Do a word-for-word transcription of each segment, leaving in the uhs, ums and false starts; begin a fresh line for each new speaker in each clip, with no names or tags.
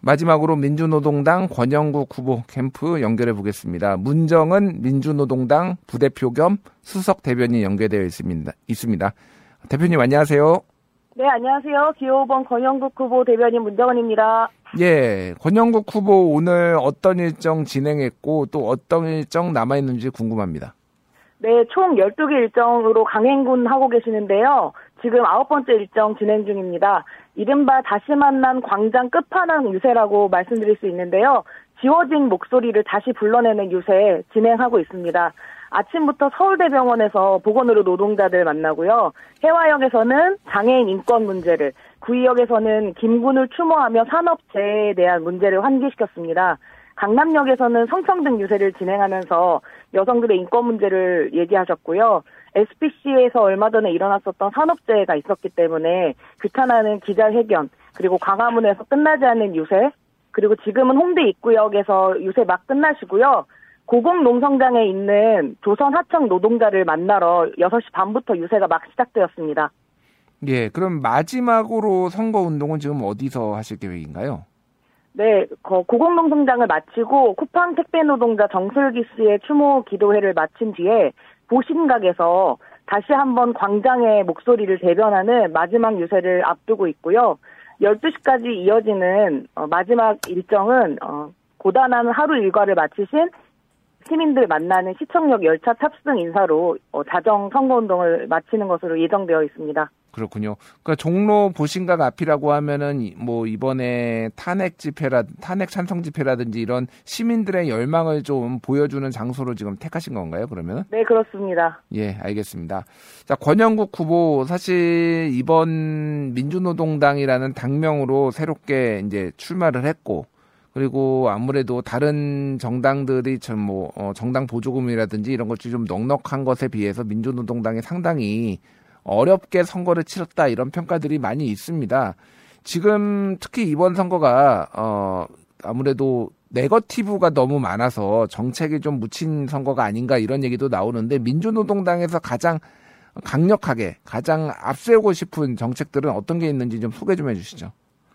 마지막으로 민주노동당 권영국 후보 캠프 연결해 보겠습니다. 문정은 민주노동당 부대표 겸 수석 대변인 연결되어 있습니다. 있습니다. 대표님 안녕하세요.
네, 안녕하세요. 기호 오 번 권영국 후보 대변인 문정은입니다.
예, 권영국 후보 오늘 어떤 일정 진행했고 또 어떤 일정 남아있는지 궁금합니다.
네, 총 열두 개 일정으로 강행군 하고 계시는데요. 지금 아홉 번째 일정 진행 중입니다. 이른바 다시 만난 광장 끝판왕 유세라고 말씀드릴 수 있는데요. 지워진 목소리를 다시 불러내는 유세 진행하고 있습니다. 아침부터 서울대병원에서 보건의료 노동자들 만나고요. 해화역에서는 장애인 인권 문제를, 구의역에서는 김군을 추모하며 산업재해에 대한 문제를 환기시켰습니다. 강남역에서는 성평등 유세를 진행하면서 여성들의 인권 문제를 얘기하셨고요. 에스피씨에서 얼마 전에 일어났었던 산업재해가 있었기 때문에 규탄하는 기자회견, 그리고 광화문에서 끝나지 않는 유세, 그리고 지금은 홍대 입구역에서 유세 막 끝나시고요. 고공농성장에 있는 조선 하청 노동자를 만나러 여섯 시 반부터 유세가 막 시작되었습니다.
예, 그럼 마지막으로 선거운동은 지금 어디서 하실 계획인가요?
네, 고공농성장을 마치고 쿠팡 택배노동자 정슬기 씨의 추모 기도회를 마친 뒤에 보신각에서 다시 한번 광장의 목소리를 대변하는 마지막 유세를 앞두고 있고요. 열두 시까지 이어지는 마지막 일정은 고단한 하루 일과를 마치신 시민들 만나는 시청역 열차 탑승 인사로 자정 선거운동을 마치는 것으로 예정되어 있습니다.
그렇군요. 그러니까 종로 보신각 앞이라고 하면은 뭐 이번에 탄핵 집회라 탄핵 찬성 집회라든지 이런 시민들의 열망을 좀 보여주는 장소로 지금 택하신 건가요? 그러면?
네, 그렇습니다.
예, 알겠습니다. 자, 권영국 후보 사실 이번 민주노동당이라는 당명으로 새롭게 이제 출마를 했고. 그리고 아무래도 다른 정당들이 좀 뭐 정당 보조금이라든지 이런 것들이 좀 넉넉한 것에 비해서 민주노동당이 상당히 어렵게 선거를 치렀다 이런 평가들이 많이 있습니다. 지금 특히 이번 선거가 어 아무래도 네거티브가 너무 많아서 정책이 좀 묻힌 선거가 아닌가 이런 얘기도 나오는데 민주노동당에서 가장 강력하게 가장 앞세우고 싶은 정책들은 어떤 게 있는지 좀 소개 좀 해주시죠.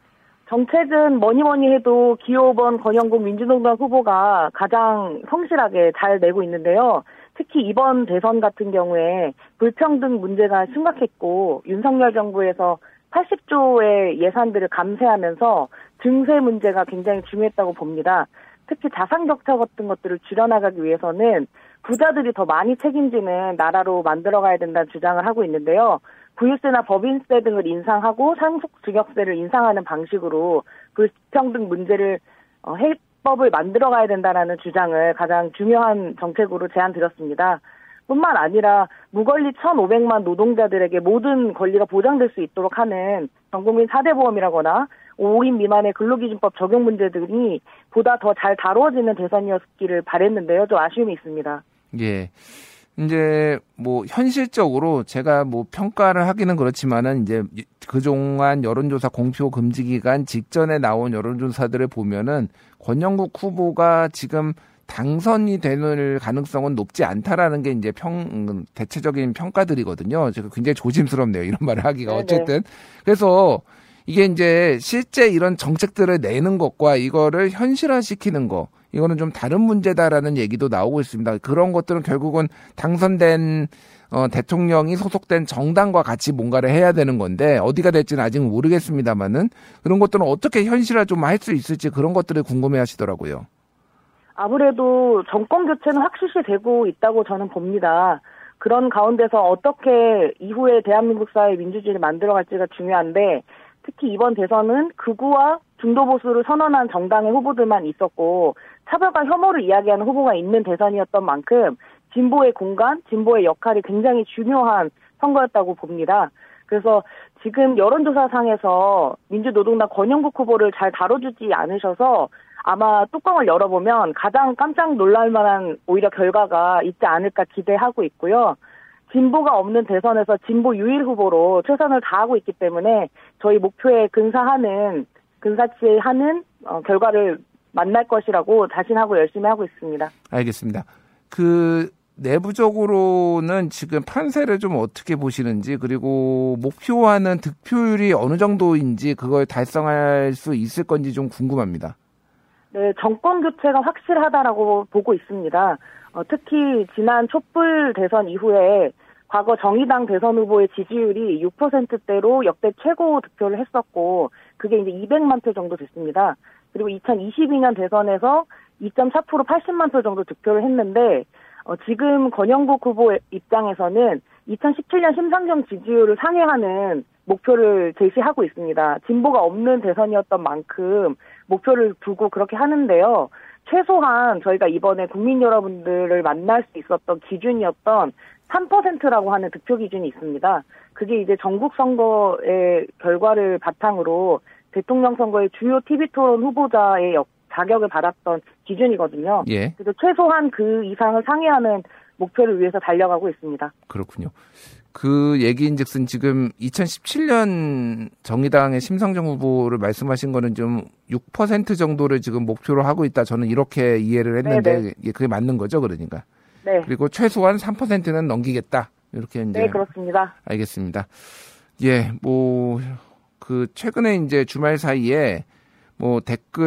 정책은 뭐니 뭐니 해도 기호 오 번 권영국 민주노동당 후보가 가장 성실하게 잘 내고 있는데요. 특히 이번 대선 같은 경우에 불평등 문제가 심각했고 윤석열 정부에서 팔십 조의 예산들을 감세하면서 증세 문제가 굉장히 중요했다고 봅니다. 특히 자산격차 같은 것들을 줄여나가기 위해서는 부자들이 더 많이 책임지는 나라로 만들어가야 된다는 주장을 하고 있는데요. 부유세나 법인세 등을 인상하고 상속증여세를 인상하는 방식으로 불평등 문제를 어, 해법을 만들어가야 된다는 주장을 가장 중요한 정책으로 제안드렸습니다. 뿐만 아니라 무권리 천오백만 노동자들에게 모든 권리가 보장될 수 있도록 하는 전국민 사 대 보험이라거나 오 인 미만의 근로기준법 적용 문제들이 보다 더 잘 다루어지는 대선이었기를 바랬는데요. 좀 아쉬움이 있습니다.
예. 이제 뭐 현실적으로 제가 뭐 평가를 하기는 그렇지만은 이제 그동안 여론조사 공표 금지 기간 직전에 나온 여론조사들을 보면은 권영국 후보가 지금 당선이 되는 가능성은 높지 않다라는 게 이제 평 대체적인 평가들이거든요. 제가 굉장히 조심스럽네요. 이런 말을 하기가 네네. 어쨌든 그래서 이게 이제 실제 이런 정책들을 내는 것과 이거를 현실화시키는 거. 이거는 좀 다른 문제다라는 얘기도 나오고 있습니다. 그런 것들은 결국은 당선된 어, 대통령이 소속된 정당과 같이 뭔가를 해야 되는 건데 어디가 될지는 아직 모르겠습니다만은 그런 것들은 어떻게 현실화 좀 할 수 있을지 그런 것들을 궁금해하시더라고요.
아무래도 정권 교체는 확실시 되고 있다고 저는 봅니다. 그런 가운데서 어떻게 이후에 대한민국 사회 민주주의를 만들어갈지가 중요한데 특히 이번 대선은 극우와 중도 보수를 선언한 정당의 후보들만 있었고 차별과 혐오를 이야기하는 후보가 있는 대선이었던 만큼 진보의 공간, 진보의 역할이 굉장히 중요한 선거였다고 봅니다. 그래서 지금 여론조사상에서 민주노동당 권영국 후보를 잘 다뤄주지 않으셔서 아마 뚜껑을 열어보면 가장 깜짝 놀랄 만한 오히려 결과가 있지 않을까 기대하고 있고요. 진보가 없는 대선에서 진보 유일 후보로 최선을 다하고 있기 때문에 저희 목표에 근사하는 근사치하는 어, 결과를 만날 것이라고 자신하고 열심히 하고 있습니다.
알겠습니다. 그 내부적으로는 지금 판세를 좀 어떻게 보시는지, 그리고 목표하는 득표율이 어느 정도인지 그걸 달성할 수 있을 건지 좀 궁금합니다.
네, 정권 교체가 확실하다라고 보고 있습니다. 어, 특히 지난 촛불 대선 이후에 과거 정의당 대선 후보의 지지율이 육 퍼센트대로 역대 최고 득표를 했었고, 그게 이제 이백만 표 정도 됐습니다. 그리고 이천이십이 년 대선에서 이 점 사 퍼센트 팔십만 표 정도 득표를 했는데, 어, 지금 권영국 후보 입장에서는 이천십칠 년 심상정 지지율을 상회하는 목표를 제시하고 있습니다. 진보가 없는 대선이었던 만큼 목표를 두고 그렇게 하는데요. 최소한 저희가 이번에 국민 여러분들을 만날 수 있었던 기준이었던 삼 퍼센트라고 하는 득표 기준이 있습니다. 그게 이제 전국 선거의 결과를 바탕으로 대통령 선거의 주요 티비 토론 후보자의 역, 자격을 받았던 기준이거든요. 예. 그래서 최소한 그 이상을 상회하는 목표를 위해서 달려가고 있습니다.
그렇군요. 그 얘기인즉슨 지금 이천십칠 년 정의당의 심상정 후보를 말씀하신 거는 좀 육 퍼센트 정도를 지금 목표로 하고 있다. 저는 이렇게 이해를 했는데 네네. 그게 맞는 거죠, 그러니까. 네. 그리고 최소한 삼 퍼센트는 넘기겠다. 이렇게 이제.
네, 그렇습니다.
알겠습니다. 예, 뭐 그 최근에 이제 주말 사이에 뭐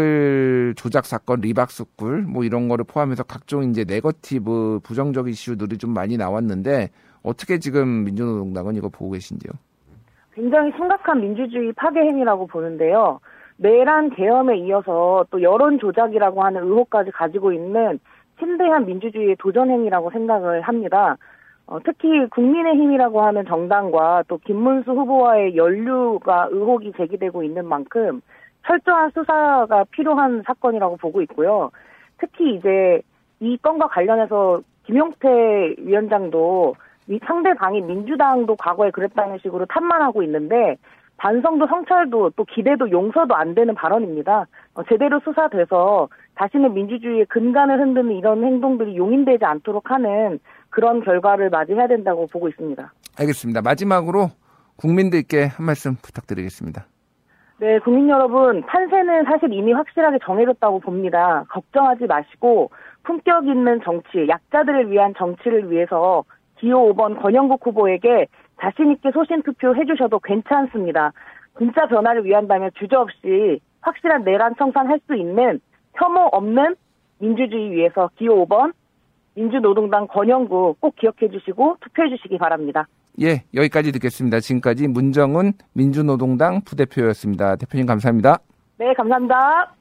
댓글 조작 사건, 리박스꿀 뭐 이런 거를 포함해서 각종 이제 네거티브 부정적 이슈들이 좀 많이 나왔는데 어떻게 지금 민주노동당은 이거 보고 계신지요?
굉장히 심각한 민주주의 파괴 행위라고 보는데요. 내란 계엄에 이어서 또 여론 조작이라고 하는 의혹까지 가지고 있는 심대한 민주주의의 도전 행위라고 생각을 합니다. 어, 특히 국민의힘이라고 하는 정당과 또 김문수 후보와의 연루가 의혹이 제기되고 있는 만큼 철저한 수사가 필요한 사건이라고 보고 있고요. 특히 이제 이 건과 관련해서 김용태 위원장도 상대 당인 민주당도 과거에 그랬다는 식으로 탓만하고 있는데 반성도 성찰도 또 기대도 용서도 안 되는 발언입니다. 어, 제대로 수사돼서 다시는 민주주의의 근간을 흔드는 이런 행동들이 용인되지 않도록 하는 그런 결과를 맞이해야 된다고 보고 있습니다.
알겠습니다. 마지막으로 국민들께 한 말씀 부탁드리겠습니다.
네, 국민 여러분, 판세는 사실 이미 확실하게 정해졌다고 봅니다. 걱정하지 마시고 품격 있는 정치, 약자들을 위한 정치를 위해서 기호 오 번 권영국 후보에게 자신 있게 소신 투표해 주셔도 괜찮습니다. 진짜 변화를 위한다면 주저없이 확실한 내란 청산할 수 있는 혐오 없는 민주주의 위해서 기호 오 번 민주노동당 권영국 꼭 기억해 주시고 투표해 주시기 바랍니다.
예, 여기까지 듣겠습니다. 지금까지 문정은 민주노동당 부대표였습니다. 대표님 감사합니다.
네, 감사합니다.